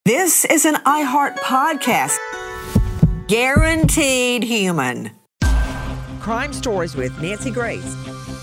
This is an iHeart podcast. Guaranteed human. Crime Stories with Nancy Grace.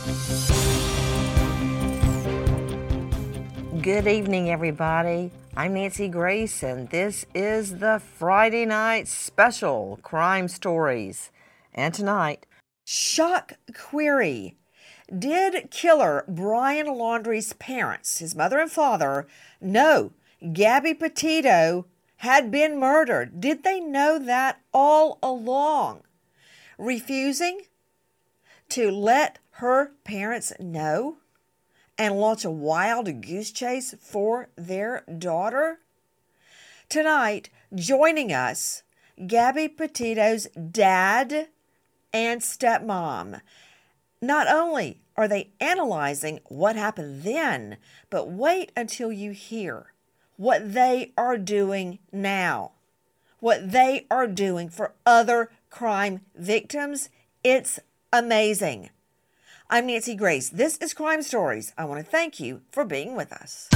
Good evening, everybody. I'm Nancy Grace, and this is the Friday night special, Crime Stories. And tonight, shock query. Did killer Brian Laundrie's parents, his mother and father, know Gabby Petito had been murdered? Did they know that all along? Refusing to let her parents know and launch a wild goose chase for their daughter? Tonight, joining us, Gabby Petito's dad and stepmom. Not only are they analyzing what happened then, but wait until you hear what they are doing now, what they are doing for other crime victims. It's amazing. I'm Nancy Grace. This is Crime Stories. I want to thank you for being with us.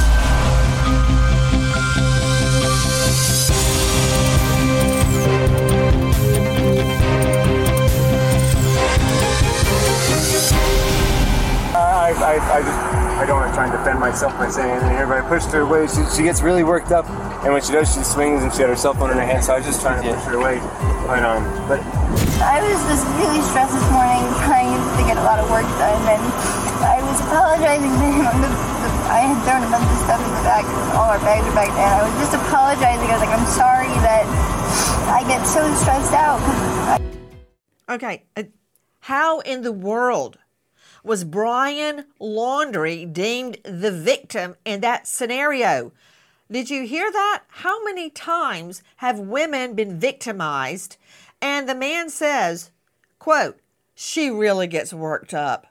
I don't want to try and defend myself by saying anything here, but I pushed her away. She gets really worked up, and when she does, she swings, and she had her cell phone in her hand, so I was just trying to push her away. But I was just really stressed this morning, trying to get a lot of work done, and I was apologizing to him. I had thrown a bunch of stuff in the back, all our bags are back there. I was just apologizing. I was like, I'm sorry that I get so stressed out. Okay, how in the world was Brian Laundrie deemed the victim in that scenario? Did you hear that? How many times have women been victimized? And the man says, quote, she really gets worked up.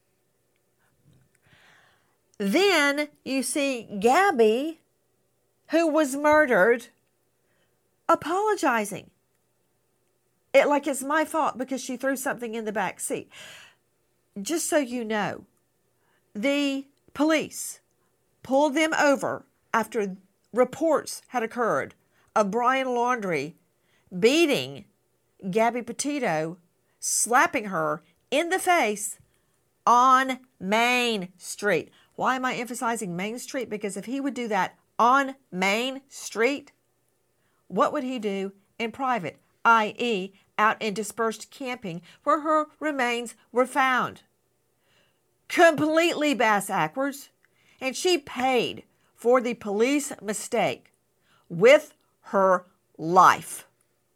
Then you see Gabby, who was murdered, apologizing. Like it's my fault because she threw something in the back seat. Just so you know, the police pulled them over after reports had occurred of Brian Laundrie beating Gabby Petito, slapping her in the face on Main Street. Why am I emphasizing Main Street? Because if he would do that on Main Street, what would he do in private, i.e., out in dispersed camping where her remains were found? Completely bass-ackwards. And she paid for the police mistake with her life.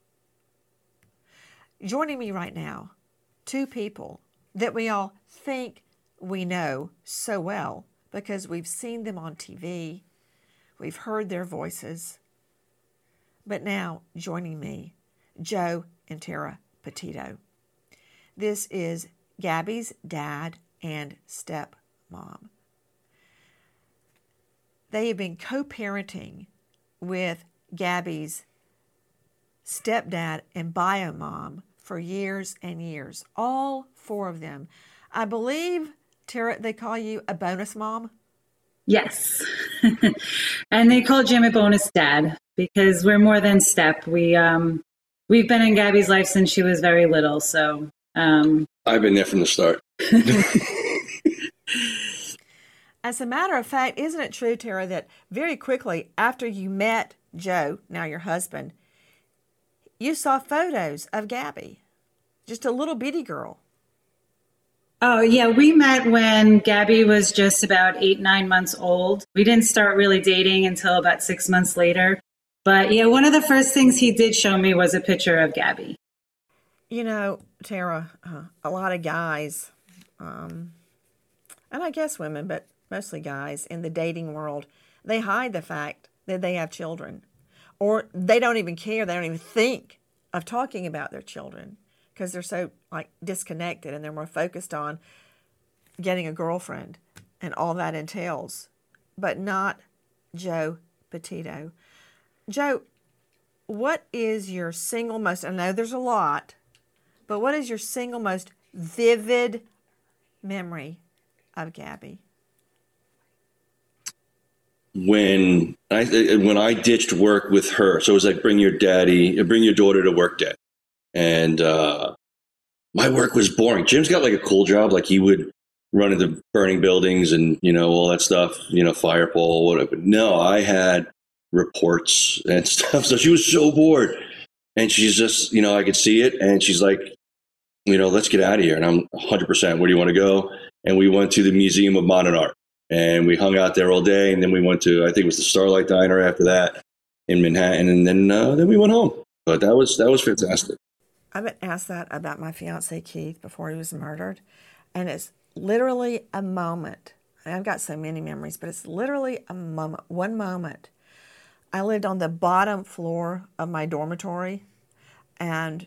Joining me right now, two people that we all think we know so well because we've seen them on TV, we've heard their voices. But now, joining me, Joe and Tara Petito. This is Gabby's dad and stepmom. They have been co-parenting with Gabby's stepdad and bio mom for years and years. All four of them. I believe, Tara, they call you a bonus mom? Yes. And they call Jim a bonus dad because we're more than step. We've been in Gabby's life since she was very little. So I've been there from the start. As a matter of fact, isn't it true, Tara, that very quickly after you met Joe, now your husband, you saw photos of Gabby, just a little bitty girl? Oh, yeah. We met when Gabby was just about 8-9 months old. We didn't start really dating until about 6 months later. But yeah, one of the first things he did show me was a picture of Gabby. You know, Tara, a lot of guys, and I guess women, but mostly guys in the dating world, they hide the fact that they have children. Or they don't even care. They don't even think of talking about their children because they're so disconnected and they're more focused on getting a girlfriend and all that entails. But not Joe Petito. Joe, what is your single most, I know there's a lot, but what is your single most vivid memory of Gabby? when I ditched work with her. So it was like bring your daughter to work day. And my work was boring. Jim's got like a cool job. Like he would run into burning buildings and, all that stuff, fire pole, whatever. No, I had reports and stuff. So she was so bored. And she's just, I could see it. And she's like, let's get out of here. And I'm 100%. Where do you want to go? And we went to the Museum of Modern Art. And we hung out there all day. And then we went to, I think it was the Starlight Diner after that in Manhattan. And then we went home. But that was fantastic. I've been asked that about my fiance, Keith, before he was murdered. And it's literally a moment. I've got so many memories, but it's literally a moment, one moment. I lived on the bottom floor of my dormitory, and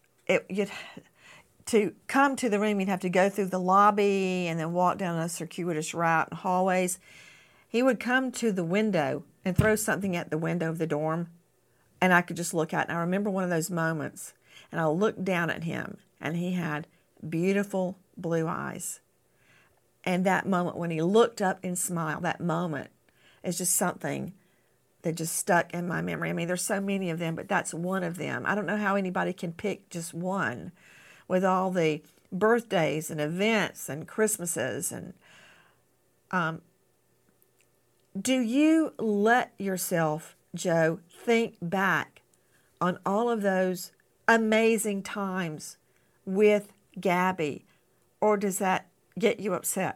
to come to the room, you'd have to go through the lobby and then walk down a circuitous route and hallways. He would come to the window and throw something at the window of the dorm, and I could just look out. And I remember one of those moments, and I looked down at him, and he had beautiful blue eyes. And that moment when he looked up and smiled, that moment is just something that just stuck in my memory. I mean, there's so many of them, but that's one of them. I don't know how anybody can pick just one with all the birthdays and events and Christmases. And do you let yourself, Joe, think back on all of those amazing times with Gabby, or does that get you upset?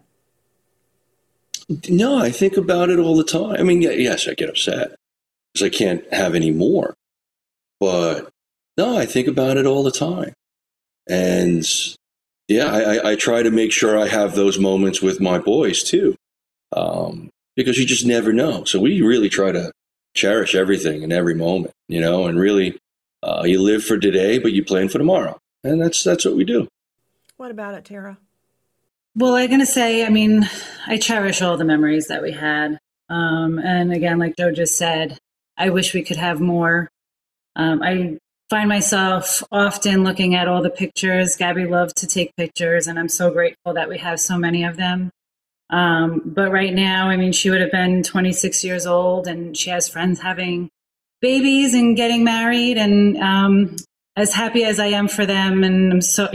No, I think about it all the time. I mean, yes, I get upset because I can't have any more. But no, I think about it all the time. And yeah, I try to make sure I have those moments with my boys too, because you just never know. So we really try to cherish everything and every moment, and really you live for today, but you plan for tomorrow. And that's what we do. What about it, Tara? Well, I'm going to say, I cherish all the memories that we had. And again, like Joe just said, I wish we could have more. I find myself often looking at all the pictures. Gabby loved to take pictures, and I'm so grateful that we have so many of them. But right now, she would have been 26 years old, and she has friends having babies and getting married. And as happy as I am for them, and I'm so,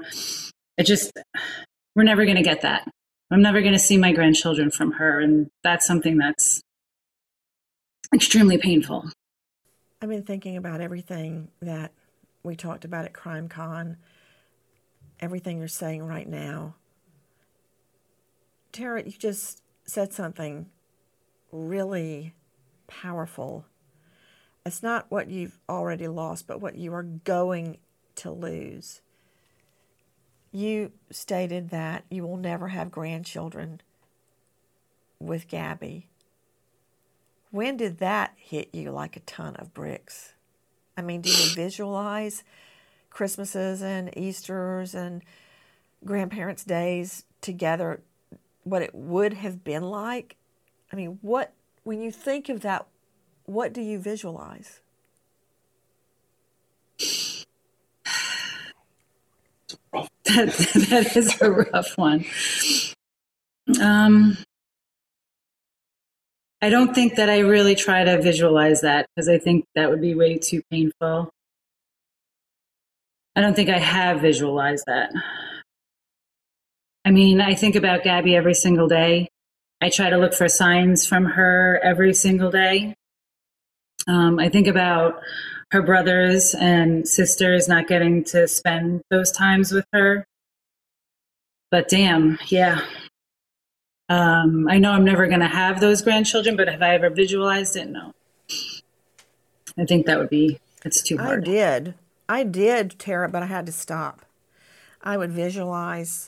we're never going to get that. I'm never going to see my grandchildren from her. And that's something that's extremely painful. I've been thinking about everything that we talked about at Crime Con, everything you're saying right now. Tara, you just said something really powerful. It's not what you've already lost, but what you are going to lose. You stated that you will never have grandchildren with Gabby. When did that hit you like a ton of bricks? Do you visualize Christmases and Easters and grandparents' days together, what it would have been like? When you think of that, what do you visualize? That is a rough one. I don't think that I really try to visualize that because I think that would be way too painful. I don't think I have visualized that. I think about Gabby every single day. I try to look for signs from her every single day. I think about her brothers and sisters not getting to spend those times with her. But damn, yeah. I know I'm never going to have those grandchildren, but have I ever visualized it? No. I think it's too hard. I did, Tara, but I had to stop. I would visualize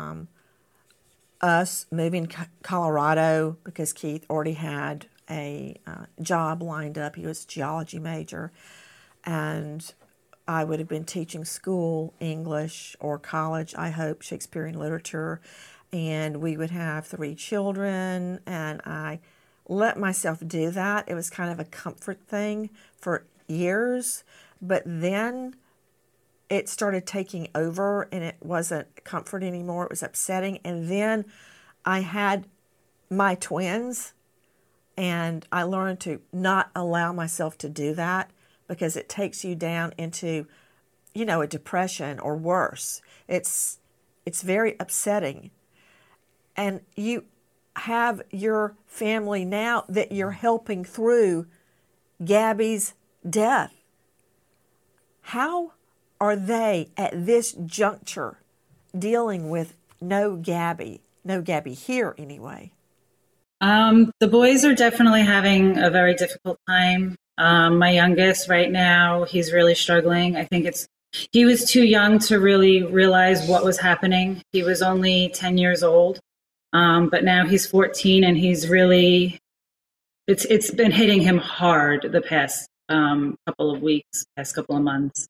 us moving to Colorado because Keith already had a job lined up. He was a geology major. And I would have been teaching school, English, or college, I hope, Shakespearean literature. And we would have 3 children. And I let myself do that. It was kind of a comfort thing for years. But then it started taking over, and it wasn't comfort anymore. It was upsetting. And then I had my twins. And I learned to not allow myself to do that because it takes you down into, a depression or worse. It's very upsetting. And you have your family now that you're helping through Gabby's death. How are they at this juncture dealing with no Gabby here anyway? The boys are definitely having a very difficult time. My youngest right now, he's really struggling. I think he was too young to really realize what was happening. He was only 10 years old, but now he's 14 and he's really, it's been hitting him hard the past couple of weeks, past couple of months.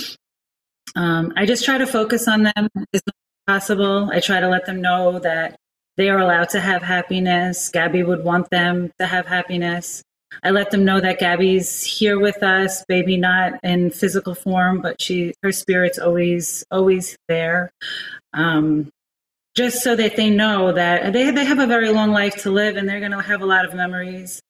I just try to focus on them as much as possible. I try to let them know that they are allowed to have happiness. Gabby would want them to have happiness. I let them know that Gabby's here with us, maybe not in physical form, but her spirit's always there. Just so that they know that they have a very long life to live and they're going to have a lot of memories.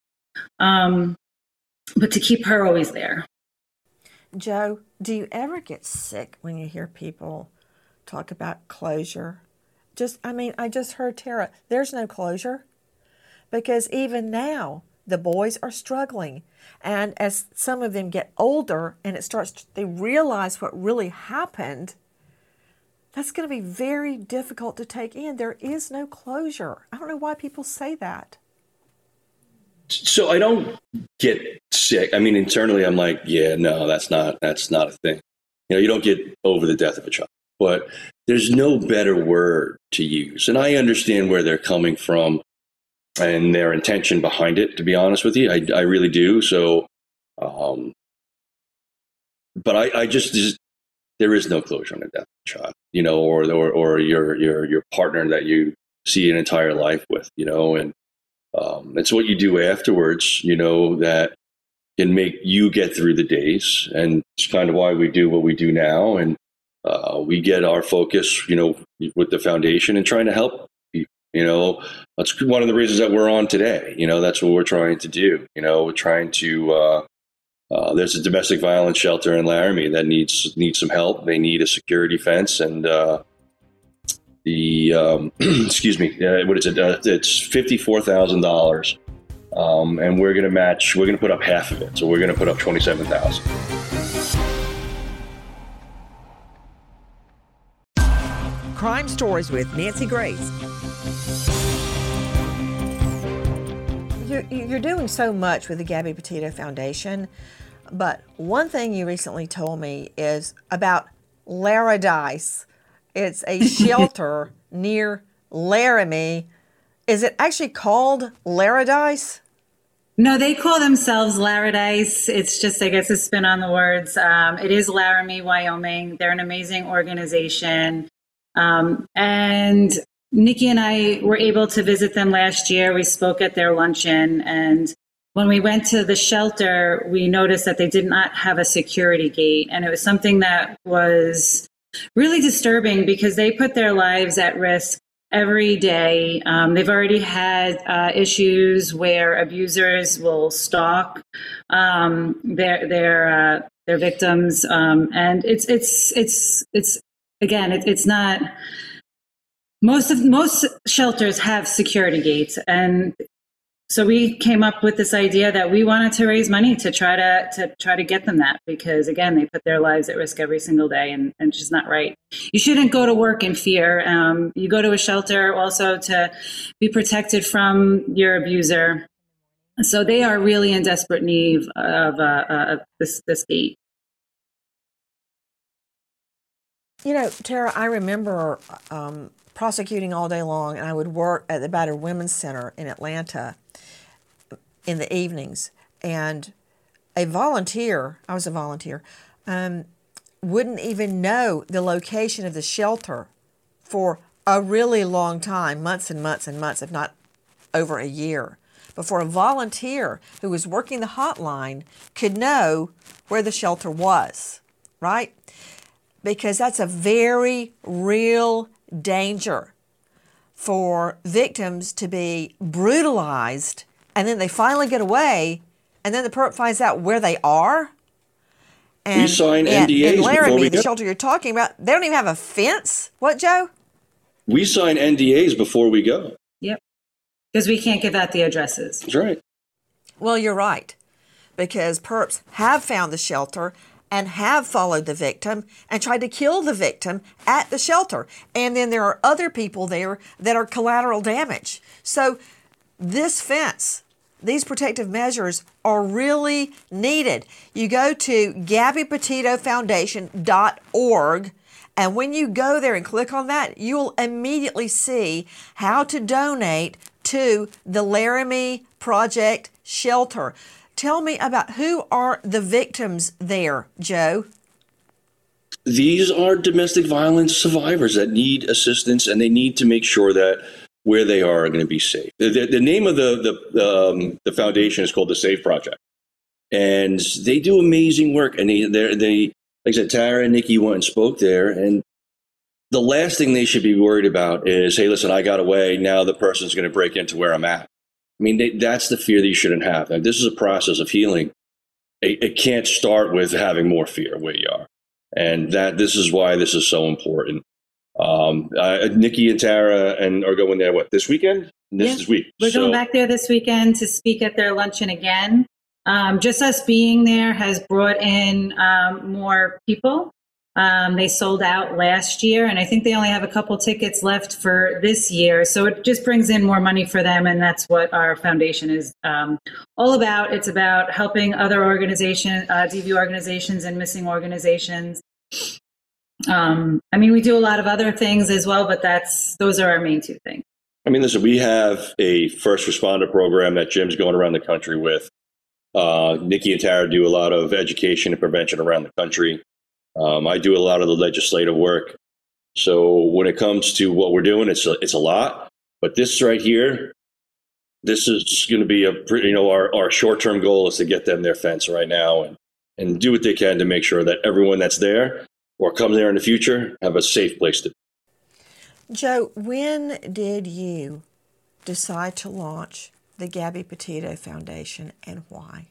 But to keep her always there. Joe, do you ever get sick when you hear people talk about closure? I just heard Tara, there's no closure. Because even now, the boys are struggling. And as some of them get older and they realize what really happened, that's going to be very difficult to take in. There is no closure. I don't know why people say that. So I don't get sick. I mean, internally, I'm like, yeah, no, that's not a thing. You don't get over the death of a child, but there's no better word to use. And I understand where they're coming from and their intention behind it, to be honest with you. I really do. So, but I just there is no closure on the death of a child, or your partner that you see an entire life with, and it's what you do afterwards, that can make you get through the days. And it's kind of why we do what we do now. And we get our focus, with the foundation and trying to help people. That's one of the reasons that we're on today. That's what we're trying to do. We're trying to, there's a domestic violence shelter in Laramie that needs some help. They need a security fence and, excuse me, what is it? It's $54,000. And we're going to put up half of it. So we're going to put up $27,000. Crime Stories with Nancy Grace. You're doing so much with the Gabby Petito Foundation, but one thing you recently told me is about Laradice. It's a shelter near Laramie. Is it actually called Laradice? No, they call themselves Laradice. It's just, I guess, a spin on the words. It is Laramie, Wyoming. They're an amazing organization. And Nikki and I were able to visit them last year. We spoke at their luncheon. And when we went to the shelter, we noticed that they did not have a security gate. And it was something that was really disturbing because they put their lives at risk every day. They've already had issues where abusers will stalk their victims, and it's again, it's not. Most shelters have security gates, and so we came up with this idea that we wanted to raise money to try to get them that, because again, they put their lives at risk every single day, and it's just not right. You shouldn't go to work in fear. You go to a shelter also to be protected from your abuser. So they are really in desperate need of this gate. Tara, I remember prosecuting all day long, and I would work at the Battered Women's Center in Atlanta in the evenings. And I was a volunteer, wouldn't even know the location of the shelter for a really long time, months and months and months, if not over a year, before a volunteer who was working the hotline could know where the shelter was, right? Because that's a very real danger for victims to be brutalized and then they finally get away, and then the perp finds out where they are. And, we sign NDAs in before Laramie, we the go. shelter you're talking about, they don't even have a fence. What, Joe? We sign NDAs before we go. Yep. Because we can't give out the addresses. That's right. Well, you're right, because perps have found the shelter and have followed the victim and tried to kill the victim at the shelter. And then there are other people there that are collateral damage. So this fence, these protective measures are really needed. You go to GabbyPetitoFoundation.org, and when you go there and click on that, you'll immediately see how to donate to the Laramie Project Shelter. Tell me about who are the victims there, Joe? These are domestic violence survivors that need assistance, and they need to make sure that where they are going to be safe. The name of the foundation is called the Safe Project, and they do amazing work. And they like I said, Tara and Nikki went and spoke there, and the last thing they should be worried about is, hey, listen, I got away. Now the person's going to break into where I'm at. I mean, that's the fear that you shouldn't have. And this is a process of healing. It can't start with having more fear where you are. And this is why this is so important. Nikki and Tara are going there, this weekend? This week. We're going back there this weekend to speak at their luncheon again. Just us being there has brought in more people. They sold out last year, and I think they only have a couple tickets left for this year. So it just brings in more money for them, and that's what our foundation is all about. It's about helping other organizations, DV organizations and missing organizations. I mean, we do a lot of other things as well, but those are our main two things. I mean, listen, we have a first responder program that Jim's going around the country with. Nikki and Tara do a lot of education and prevention around the country. I do a lot of the legislative work. So when it comes to what we're doing, it's a lot. But this right here, this is going to be our short-term goal is to get them their fence right now and do what they can to make sure that everyone that's there or comes there in the future have a safe place to be. Joe, when did you decide to launch the Gabby Petito Foundation, and why?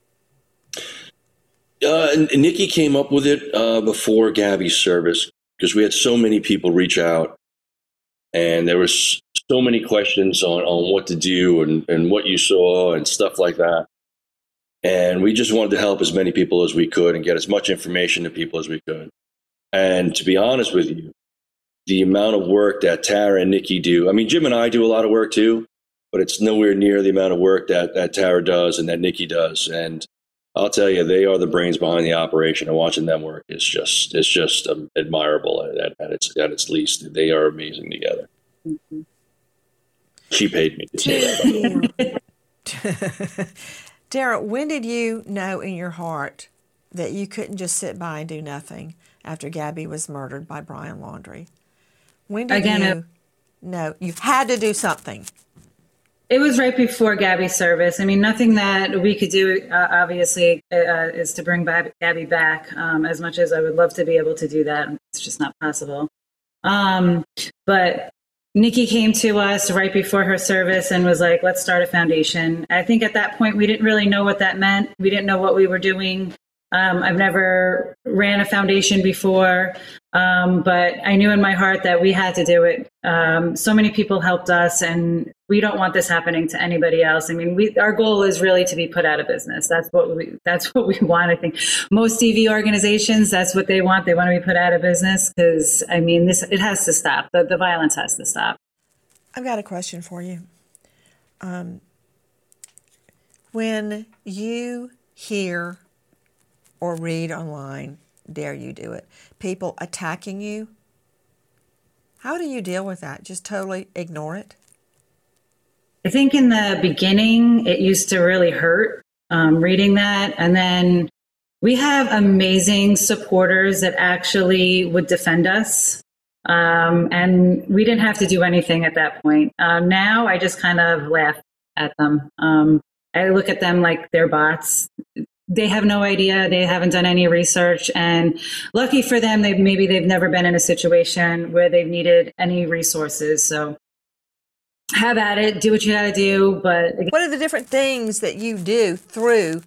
Nikki came up with it before Gabby's service because we had so many people reach out, and there was so many questions on what to do and what you saw and stuff like that. And we just wanted to help as many people as we could and get as much information to people as we could. And to be honest with you, the amount of work that Tara and Nikki do, I mean, Jim and I do a lot of work too, but it's nowhere near the amount of work that Tara does and that Nikki does. And I'll tell you, they are the brains behind the operation, and watching them work is just admirable at its least. They are amazing together. Mm-hmm. She paid me to say that. Tara, when did you know in your heart that you couldn't just sit by and do nothing after Gabby was murdered by Brian Laundrie? When did you know you had to do something? It was right before Gabby's service. I mean, nothing that we could do, obviously, is to bring Gabby back. As much as I would love to be able to do that, it's just not possible. But Nikki came to us right before her service and was like, let's start a foundation. I think at that point, we didn't really know what that meant. We didn't know what we were doing. I've never ran a foundation before, but I knew in my heart that we had to do it. So many people helped us, and we don't want this happening to anybody else. I mean, our goal is really to be put out of business. That's what we want. I think most DV organizations, that's what they want. They want to be put out of business because, I mean, it has to stop. The violence has to stop. I've got a question for you. When you hear or read online, dare you do it, people attacking you, how do you deal with that? Just totally ignore it? I think in the beginning, it used to really hurt reading that. And then we have amazing supporters that actually would defend us. And we didn't have to do anything at that point. Now I just kind of laugh at them. I look at them like they're bots. They have no idea. They haven't done any research, and lucky for them, they've never been in a situation where they've needed any resources. So have at it, do what you got to do. But what are the different things that you do through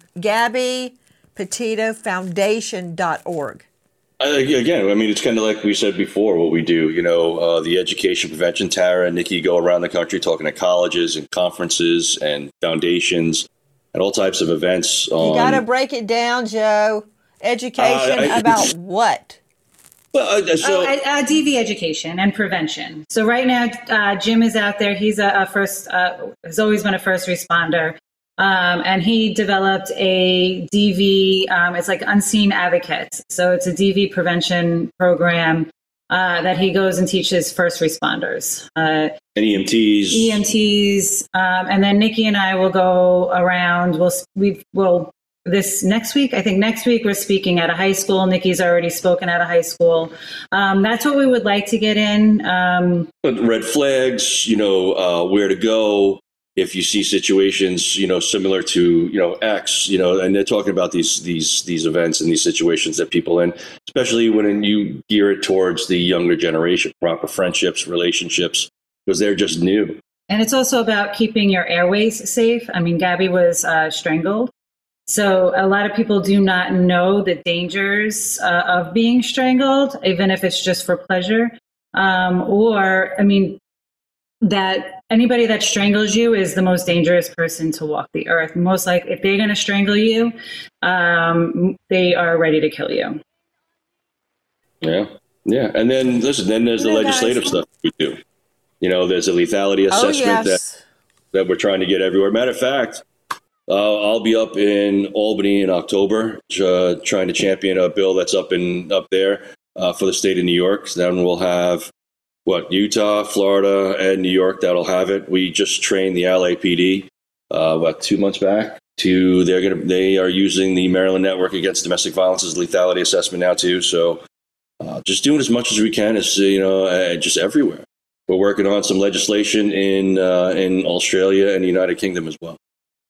GabbyPetitoFoundation.org? Again, I mean, it's kind of like we said before, what we do, the education prevention. Tara and Nikki go around the country talking to colleges and conferences and foundations and all types of events. You got to break it down, Joe. Education about what? Well, DV education and prevention. So right now, Jim is out there. He's has always been a first responder. And he developed a DV, it's like Unseen Advocates. So it's a DV prevention program that he goes and teaches first responders. And EMTs. And then Nikki and I will go around. This next week, I think next week we're speaking at a high school. Nikki's already spoken at a high school. That's what we would like to get in. Red flags, where to go if you see situations, similar to, X, and they're talking about these events and these situations that people in, especially when you gear it towards the younger generation, proper friendships, relationships, because they're just new. And it's also about keeping your airways safe. I mean, Gabby was strangled. So a lot of people do not know the dangers of being strangled, even if it's just for pleasure. That anybody that strangles you is the most dangerous person to walk the earth. Most like if they're going to strangle you, they are ready to kill you. Yeah. And then then there's the legislative stuff we do. There's a lethality assessment that we're trying to get everywhere. Matter of fact, I'll be up in Albany in October, trying to champion a bill that's up there for the state of New York. So then we'll have Utah, Florida, and New York that'll have it. We just trained the LAPD about 2 months back. They are using the Maryland Network Against Domestic Violence's lethality assessment now too. So just doing as much as we can as just everywhere. We're working on some legislation in Australia and the United Kingdom as well.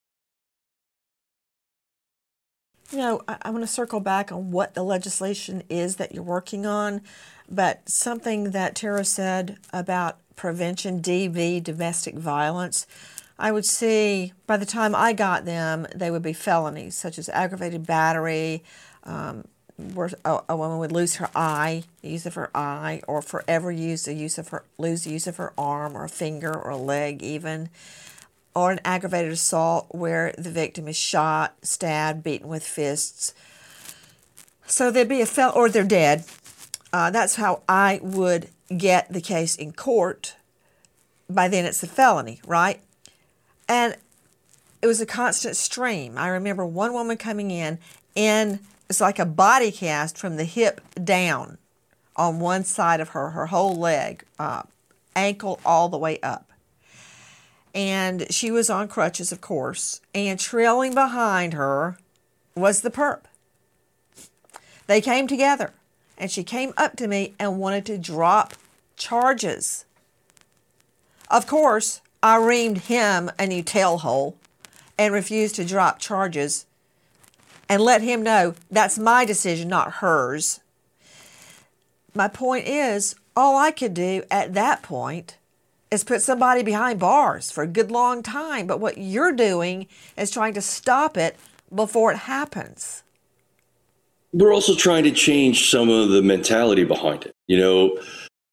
I want to circle back on what the legislation is that you're working on, but something that Tara said about prevention, DV, domestic violence, I would see by the time I got them, they would be felonies such as aggravated battery, where a woman would lose her eye, use of her eye, or forever lose the use of her arm or a finger or a leg even. Or an aggravated assault where the victim is shot, stabbed, beaten with fists. So there'd be or they're dead. That's how I would get the case in court. By then it's a felony, right? And it was a constant stream. I remember one woman coming in it's like a body cast from the hip down on one side of her whole leg, ankle all the way up. And she was on crutches, of course, and trailing behind her was the perp. They came together, and she came up to me and wanted to drop charges. Of course, I reamed him a new tailhole and refused to drop charges and let him know that's my decision, not hers. My point is, all I could do at that point is put somebody behind bars for a good long time. But what you're doing is trying to stop it before it happens. We're also trying to change some of the mentality behind it.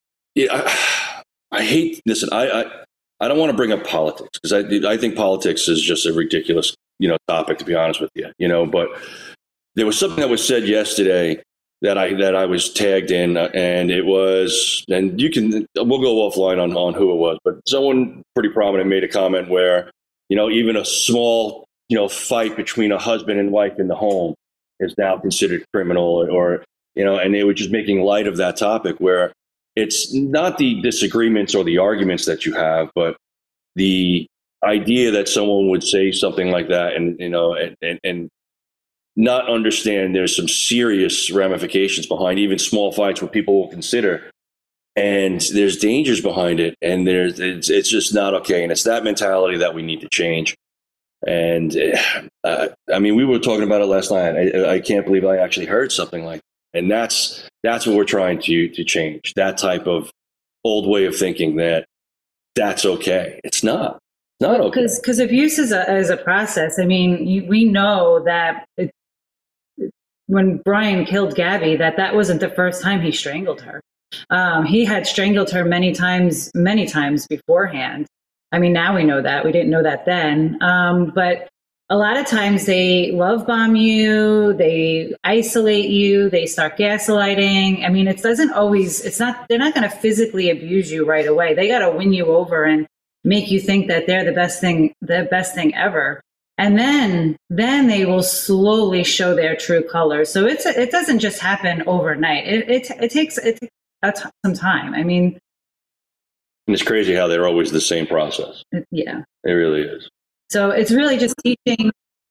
I hate, listen, I don't want to bring up politics because I think politics is just a ridiculous, topic, to be honest with you, but there was something that was said yesterday that I was tagged in, and it was, and we'll go offline on who it was, but someone pretty prominent made a comment where, even a small, fight between a husband and wife in the home is now considered criminal, or, and they were just making light of that topic where it's not the disagreements or the arguments that you have, but the idea that someone would say something like that and not understand there's some serious ramifications behind even small fights what people will consider, and there's dangers behind it, and it's just not okay, and it's that mentality that we need to change. And we were talking about it last night. I can't believe I actually heard something like that. And that's what we're trying to change, that type of old way of thinking that that's okay. It's not. Not okay. Because abuse is a process. I mean, we know that when Brian killed Gabby, that wasn't the first time he strangled her. He had strangled her many times beforehand. I mean, now we know that. We didn't know that then. But a lot of times they love bomb you, they isolate you, they start gaslighting. I mean, they're not going to physically abuse you right away. They got to win you over and make you think that they're the best thing ever. And then they will slowly show their true colors. So it doesn't just happen overnight. It takes some time. I mean, and it's crazy how they're always the same process. Yeah, it really is. So it's really just teaching.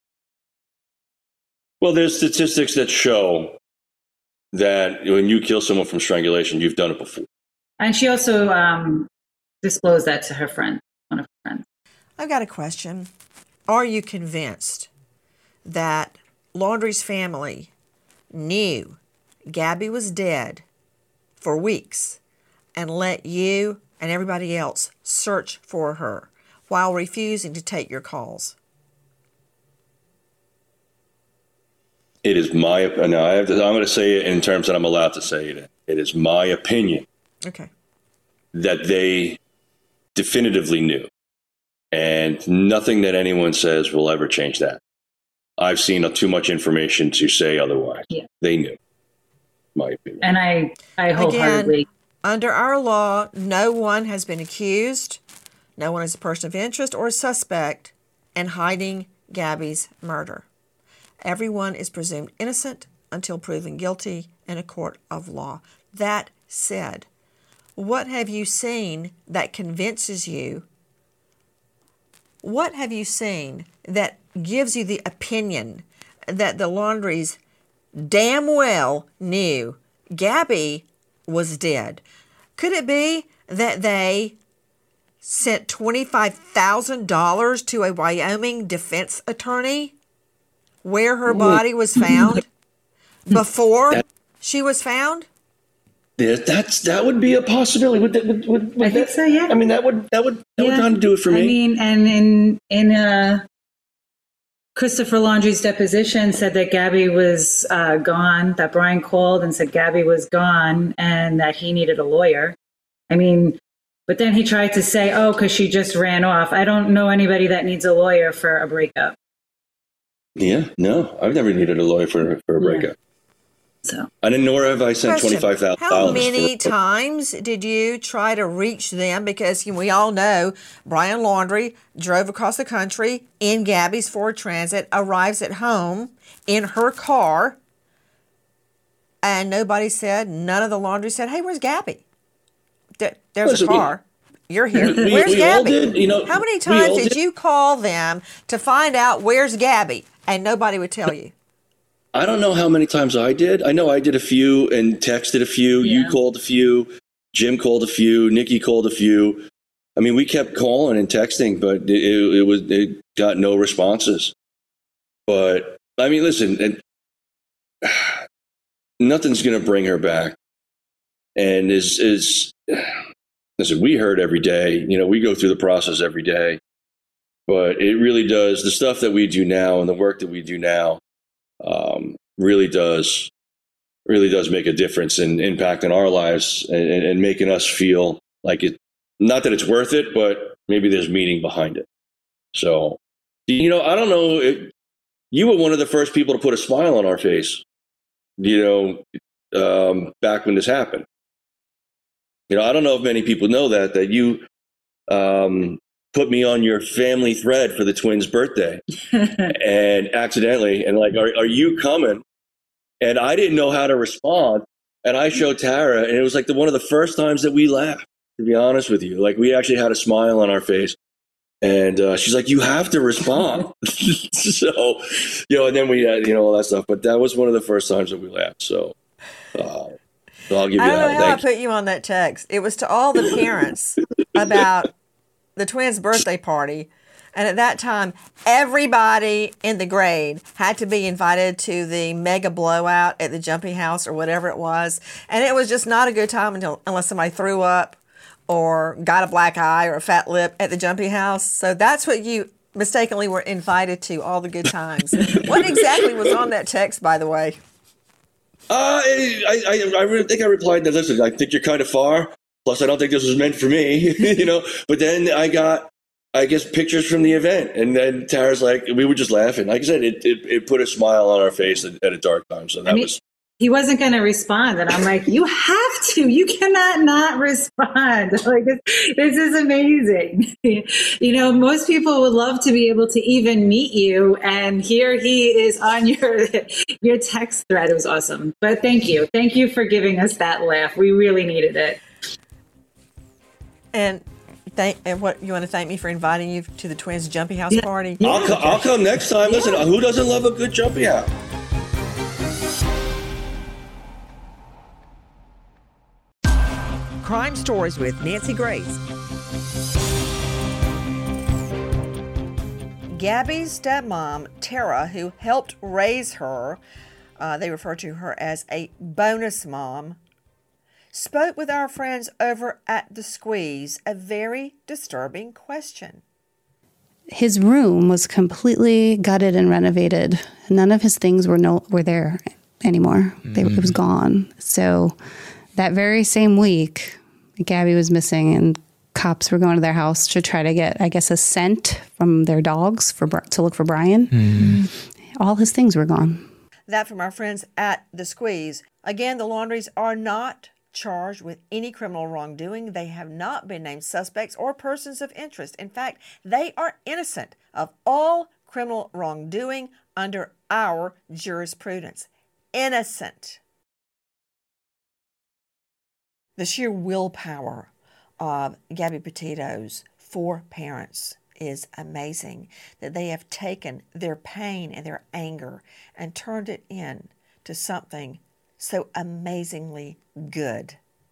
Well, there's statistics that show that when you kill someone from strangulation, you've done it before. And she also disclosed that to her friend, one of her friends. I've got a question. Are you convinced that Laundrie's family knew Gabby was dead for weeks and let you and everybody else search for her while refusing to take your calls? It is my opinion. I'm going to say it in terms that I'm allowed to say it in. It is my opinion. Okay. That they definitively knew. And nothing that anyone says will ever change that. I've seen too much information to say otherwise. Yeah. They knew. My opinion. And I wholeheartedly. Again, under our law, no one has been accused, no one is a person of interest or a suspect in hiding Gabby's murder. Everyone is presumed innocent until proven guilty in a court of law. That said, what have you seen that convinces you? What have you seen that gives you the opinion that the Laundries damn well knew Gabby was dead? Could it be that they sent $25,000 to a Wyoming defense attorney where her body was found before she was found? That would be a possibility. I think so. Yeah. I mean, that would kind of do it for me. I mean, and in Christopher Laundrie's deposition said that Gabby was gone. That Brian called and said Gabby was gone and that he needed a lawyer. I mean, but then he tried to say, "Oh, because she just ran off." I don't know anybody that needs a lawyer for a breakup. Yeah, no, I've never needed a lawyer for a breakup. So I didn't know have I sent $25,000. How many times did you try to reach them? Because we all know Brian Laundrie drove across the country in Gabby's Ford Transit, arrives at home in her car, and none of the Laundrie said, "Hey, where's Gabby? There's a car. You're here. Where's Gabby?" All did, how many times did you call them to find out where's Gabby? And nobody would tell you. I don't know how many times I did. I know I did a few and texted a few. Yeah. You called a few. Jim called a few. Nikki called a few. I mean, we kept calling and texting, but it got no responses. But I mean, listen, nothing's going to bring her back. And listen, we hurt every day. We go through the process every day. But it really does. The stuff that we do now and the work that we do now really does make a difference in impacting our lives and making us feel like it. Not that it's worth it, but maybe there's meaning behind it. So, I don't know. You were one of the first people to put a smile on our face. Back when this happened. I don't know if many people know that you put me on your family thread for the twins' birthday and accidentally, and like, are you coming? And I didn't know how to respond. And I showed Tara, and it was like one of the first times that we laughed, to be honest with you. Like, we actually had a smile on our face. And she's like, you have to respond. So, and then we had, all that stuff. But that was one of the first times that we laughed. So I'll give you that. I don't know how I put you on that text. It was to all the parents about the twins' birthday party. And at that time, everybody in the grade had to be invited to the mega blowout at the Jumpy House or whatever it was. And it was just not a good time unless somebody threw up or got a black eye or a fat lip at the Jumpy House. So that's what you mistakenly were invited to, all the good times. What exactly was on that text, by the way? I really think I replied that, listen, I think you're kind of far. Plus, I don't think this was meant for me, But then I got, I guess, pictures from the event. And then Tara's like, we were just laughing. Like I said, it put a smile on our face at a dark time. So that was... He wasn't going to respond. And I'm like, you have to. You cannot not respond. Like, this is amazing. Most people would love to be able to even meet you. And here he is on your text thread. It was awesome. But thank you. Thank you for giving us that laugh. We really needed it. And what you want to thank me for inviting you to the Twins Jumpy House party? Yeah. I'll come next time. Listen, who doesn't love a good Jumpy House? Crime Stories with Nancy Grace. Gabby's stepmom, Tara, who helped raise her, they refer to her as a bonus mom, spoke with our friends over at The Squeeze a very disturbing question. His room was completely gutted and renovated. None of his things were there anymore. It was gone. So that very same week, Gabby was missing, and cops were going to their house to try to get, I guess, a scent from their dogs to look for Brian. All his things were gone. That from our friends at The Squeeze. Again, the Laundries are not charged with any criminal wrongdoing. They have not been named suspects or persons of interest. In fact, they are innocent of all criminal wrongdoing under our jurisprudence. Innocent. The sheer willpower of Gabby Petito's 4 parents is amazing, that they have taken their pain and their anger and turned it into something so amazingly good.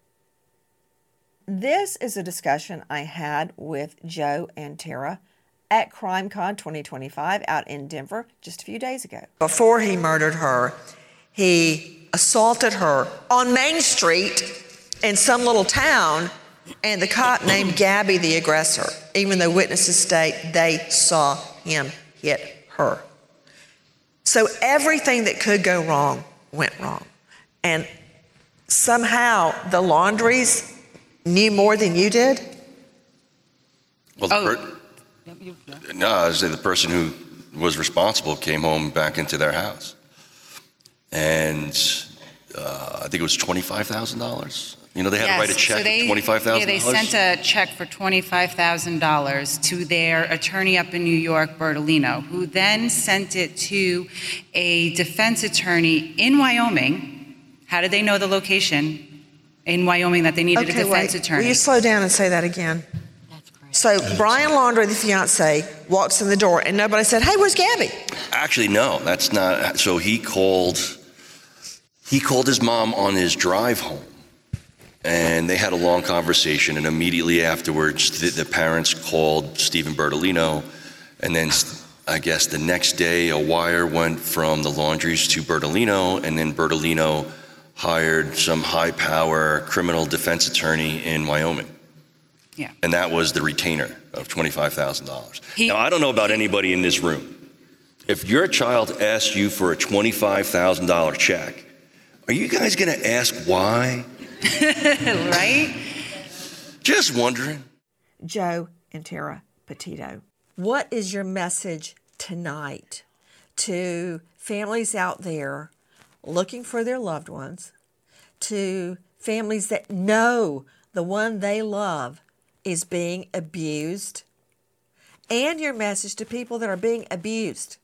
This is a discussion I had with Joe and Tara at CrimeCon 2025 out in Denver just a few days ago. Before he murdered her, he assaulted her on Main Street in some little town, and the cop named Gabby the aggressor, even though witnesses state they saw him hit her. So everything that could go wrong went wrong. And somehow the Laundries knew more than you did? Well, I was saying the person who was responsible came home back into their house. And I think it was $25,000. They had to write a check for $25,000? Yeah, they sent a check for $25,000 to their attorney up in New York, Bertolino, who then sent it to a defense attorney in Wyoming. How did they know the location in Wyoming that they needed a defense attorney? Will you slow down and say that again? That's great. So Brian Laundrie, the fiance, walks in the door and nobody said, "Hey, where's Gabby?" Actually, no, that's not. So he called his mom on his drive home. And they had a long conversation, and immediately afterwards, the parents called Stephen Bertolino, and then I guess the next day, a wire went from the Laundries to Bertolino, and then Bertolino hired some high-power criminal defense attorney in Wyoming. Yeah. And that was the retainer of $25,000. Now, I don't know about anybody in this room. If your child asks you for a $25,000 check, are you guys going to ask why? Right? Just wondering. Joe and Tara Petito, what is your message tonight to families out there looking for their loved ones, to families that know the one they love is being abused, and your message to people that are being abused?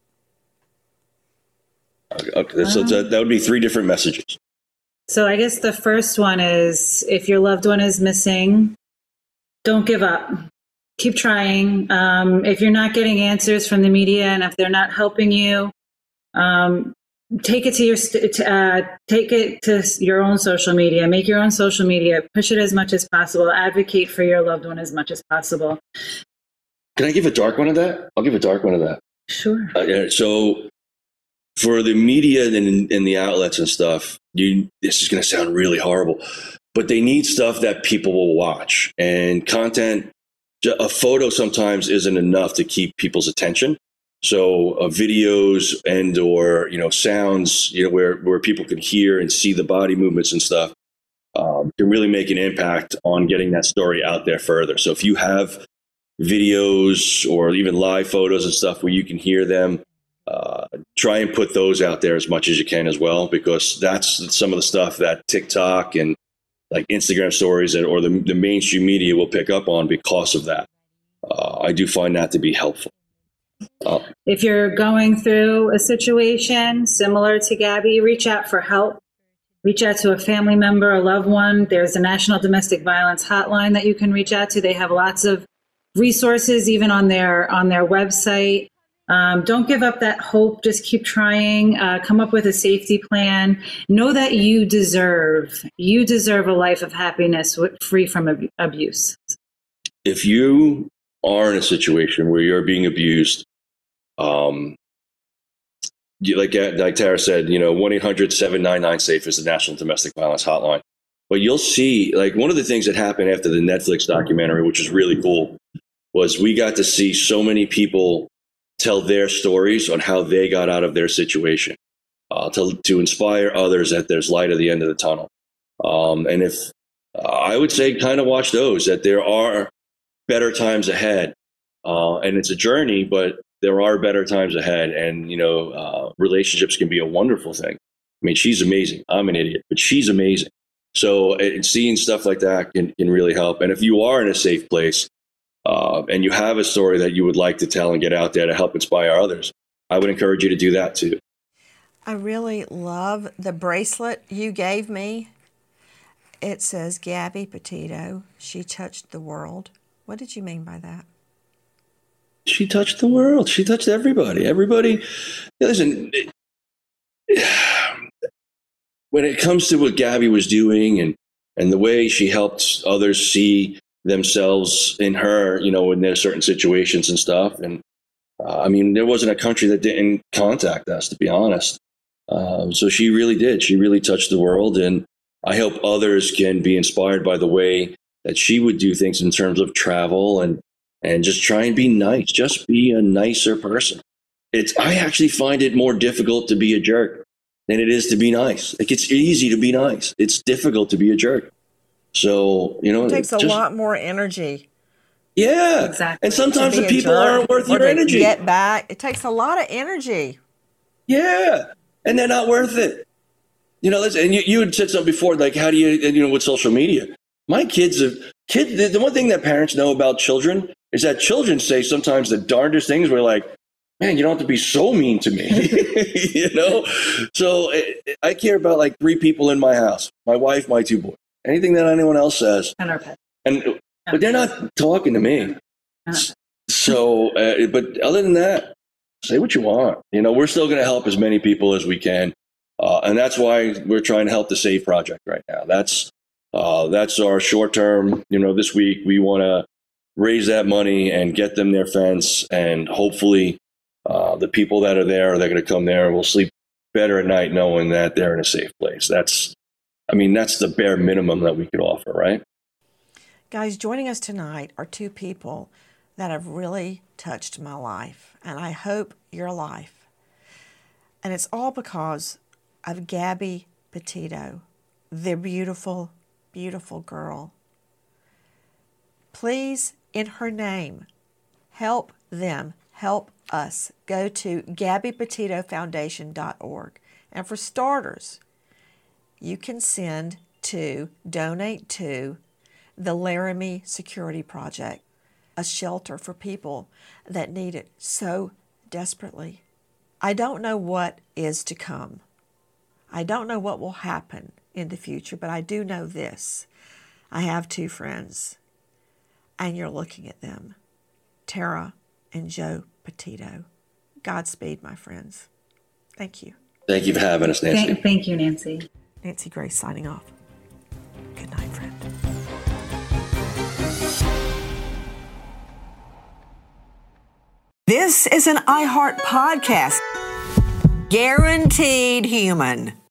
Okay, so that would be 3 different messages. So I guess the first one is, if your loved one is missing, don't give up. Keep trying. If you're not getting answers from the media and if they're not helping you, take it to your own social media. Make your own social media. Push it as much as possible. Advocate for your loved one as much as possible. Can I give a dark one of that? I'll give a dark one of that. Sure. So for the media and the outlets and stuff, this is going to sound really horrible, but they need stuff that people will watch. And content, a photo sometimes isn't enough to keep people's attention. So videos and or sounds, where people can hear and see the body movements and stuff, can really make an impact on getting that story out there further. So if you have videos or even live photos and stuff where you can hear them, try and put those out there as much as you can as well, because that's some of the stuff that TikTok and like Instagram stories or the mainstream media will pick up on because of that. I do find that to be helpful. If you're going through a situation similar to Gabby, reach out for help. Reach out to a family member, a loved one. There's a National Domestic Violence Hotline that you can reach out to. They have lots of resources, even on their website. Don't give up that hope. Just keep trying. Come up with a safety plan. Know that you deserve a life of happiness free from abuse. If you are in a situation where you're being abused, like Tara said, 1-800-799-SAFE is the National Domestic Violence Hotline. But you'll see, like, one of the things that happened after the Netflix documentary, which is really cool, was we got to see so many people tell their stories on how they got out of their situation, to inspire others that there's light at the end of the tunnel. And if I would say kind of watch those, that there are better times ahead. And it's a journey, but there are better times ahead. And, relationships can be a wonderful thing. I mean, she's amazing. I'm an idiot, but she's amazing. So seeing stuff like that can really help. And if you are in a safe place and you have a story that you would like to tell and get out there to help inspire others, I would encourage you to do that too. I really love the bracelet you gave me. It says Gabby Petito, she touched the world. What did you mean by that? She touched the world. She touched everybody. Everybody. Listen, when it comes to what Gabby was doing and the way she helped others see themselves in her, in their certain situations and stuff. And there wasn't a country that didn't contact us, to be honest. So she really did. She really touched the world. And I hope others can be inspired by the way that she would do things in terms of travel and just try and be nice. Just be a nicer person. I actually find it more difficult to be a jerk than it is to be nice. Like, it's easy to be nice. It's difficult to be a jerk. So, it takes a lot more energy. Yeah. Exactly. And sometimes the people aren't worth your energy. Get back. It takes a lot of energy. Yeah. And they're not worth it. And you had said something before, like, how do you, with social media? My the one thing that parents know about children is that children say sometimes the darndest things. We're like, man, you don't have to be so mean to me. So I care about like 3 people in my house, my wife, my 2 boys, anything that anyone else says. And our pet. But they're not talking to me. So, but other than that, say what you want. We're still going to help as many people as we can. And that's why we're trying to help the SAFE Project right now. That's our short term. This week we want to raise that money and get them their fence, and hopefully the people that are there, they're going to come there and will sleep better at night knowing that they're in a safe place. That's the bare minimum that we could offer, right? Guys, joining us tonight are 2 people that have really touched my life, and I hope your life. And it's all because of Gabby Petito, the beautiful, beautiful girl. Please, in her name, help them, help us. Go to GabbyPetitoFoundation.org. And for starters, you can donate to the Laramie Security Project, a shelter for people that need it so desperately. I don't know what is to come. I don't know what will happen in the future, but I do know this. I have 2 friends, and you're looking at them, Tara and Joe Petito. Godspeed, my friends. Thank you. Thank you for having us, Nancy. Thank you, Nancy. Nancy Grace signing off. Good night, friend. This is an iHeart podcast. Guaranteed human.